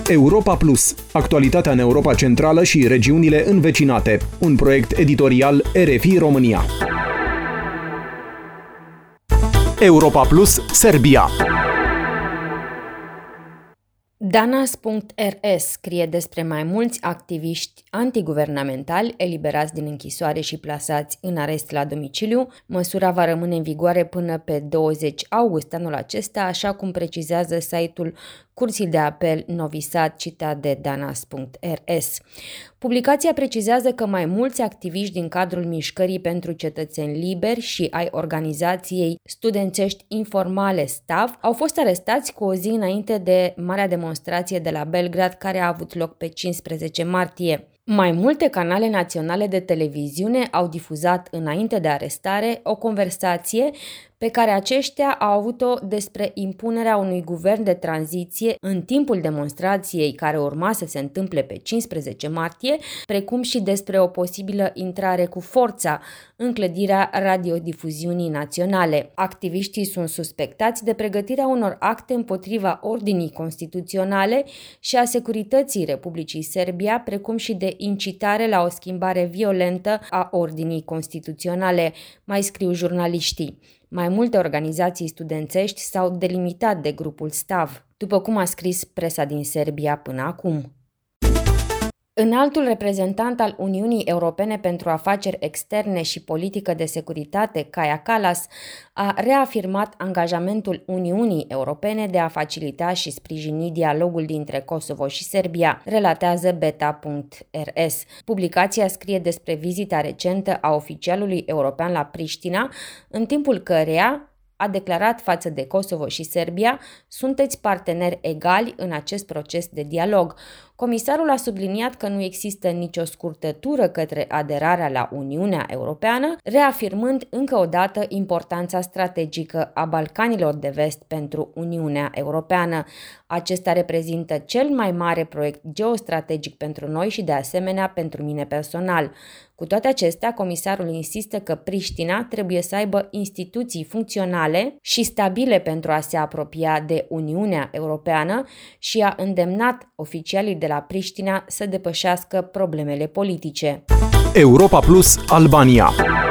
Europa Plus, actualitatea în Europa Centrală și regiunile învecinate. Un proiect editorial RFI România. Europa Plus, Serbia. Danas.rs scrie despre mai mulți activiști antiguvernamentali eliberați din închisoare și plasați în arest la domiciliu. Măsura va rămâne în vigoare până pe 20 august anul acesta, așa cum precizează site-ul Curții de Apel Novi Sad, citat de Danas.rs. Publicația precizează că mai mulți activiști din cadrul Mișcării pentru Cetățeni Liberi și ai organizației studențești informale STAV au fost arestați cu o zi înainte de marea demonstrație de la Belgrad, care a avut loc pe 15 martie. Mai multe canale naționale de televiziune au difuzat înainte de arestare o conversație pe care aceștia au avut-o despre impunerea unui guvern de tranziție în timpul demonstrației care urma să se întâmple pe 15 martie, precum și despre o posibilă intrare cu forța în clădirea radiodifuziunii naționale. Activiștii sunt suspectați de pregătirea unor acte împotriva ordinii constituționale și a securității Republicii Serbia, precum și de incitare la o schimbare violentă a ordinii constituționale, mai scriu jurnaliștii. Mai multe organizații studențești s-au delimitat de grupul STAV, după cum a scris presa din Serbia până acum. Înaltul reprezentant al Uniunii Europene pentru Afaceri Externe și Politică de Securitate, Kaja Kallas, a reafirmat angajamentul Uniunii Europene de a facilita și sprijini dialogul dintre Kosovo și Serbia, relatează beta.rs. Publicația scrie despre vizita recentă a oficialului european la Priștina, în timpul căreia a declarat față de Kosovo și Serbia: sunteți parteneri egali în acest proces de dialog. Comisarul a subliniat că nu există nicio scurtătură către aderarea la Uniunea Europeană, reafirmând încă o dată importanța strategică a Balcanilor de Vest pentru Uniunea Europeană. Acesta reprezintă cel mai mare proiect geostrategic pentru noi și de asemenea pentru mine personal. Cu toate acestea, comisarul insistă că Priștina trebuie să aibă instituții funcționale și stabile pentru a se apropia de Uniunea Europeană și a îndemnat oficialii de la Priștina să depășească problemele politice. Europa Plus, Albania.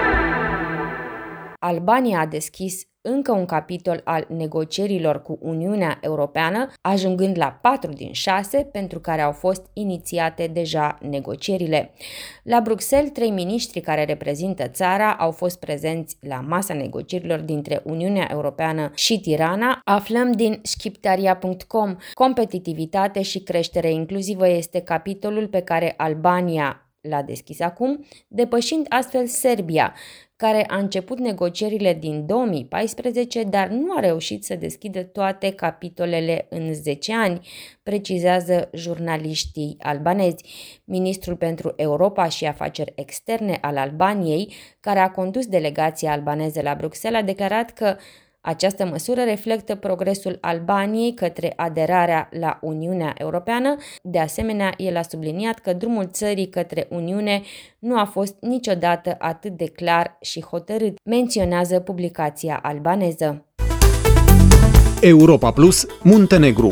Albania a deschis încă un capitol al negocierilor cu Uniunea Europeană, ajungând la 4 din 6 pentru care au fost inițiate deja negocierile. La Bruxelles, 3 miniștri care reprezintă țara au fost prezenți la masa negocierilor dintre Uniunea Europeană și Tirana. Aflăm din Shqiptaria.com. Competitivitate și creștere inclusivă este capitolul pe care Albania l-a deschis acum, depășind astfel Serbia, care a început negocierile din 2014, dar nu a reușit să deschidă toate capitolele în 10 ani, precizează jurnaliștii albanezi. Ministrul pentru Europa și Afaceri Externe al Albaniei, care a condus delegația albaneză la Bruxelles, a declarat că această măsură reflectă progresul Albaniei către aderarea la Uniunea Europeană. De asemenea, el a subliniat că drumul țării către Uniune nu a fost niciodată atât de clar și hotărât, menționează publicația albaneză. Europa Plus, Muntenegru.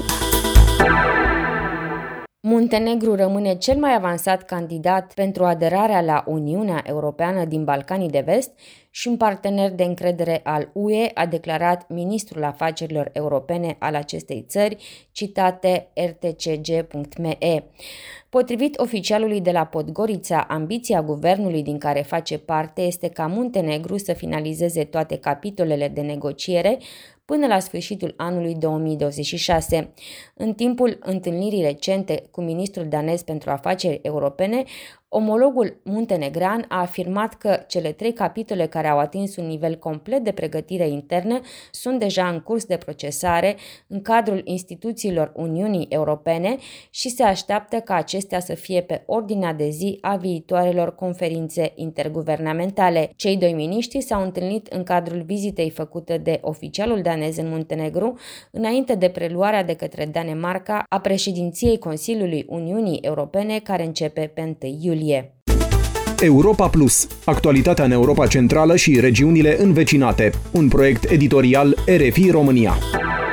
Muntenegru rămâne cel mai avansat candidat pentru aderarea la Uniunea Europeană din Balcanii de Vest și un partener de încredere al UE, a declarat ministrul afacerilor europene al acestei țări, citate rtcg.me. Potrivit oficialului de la Podgorița, ambiția guvernului din care face parte este ca Muntenegru să finalizeze toate capitolele de negociere până la sfârșitul anului 2026. În timpul întâlnirii recente cu ministrul danez pentru afaceri europene, omologul muntenegran a afirmat că cele 3 capitole care au atins un nivel complet de pregătire internă sunt deja în curs de procesare în cadrul instituțiilor Uniunii Europene și se așteaptă ca acestea să fie pe ordinea de zi a viitoarelor conferințe interguvernamentale. Cei 2 miniștri s-au întâlnit în cadrul vizitei făcute de oficialul danez în Muntenegru, înainte de preluarea de către Danemarca a președinției Consiliului Uniunii Europene, care începe pe 1 iulie. Europa Plus, actualitatea în Europa Centrală și regiunile învecinate. Un proiect editorial RFI România.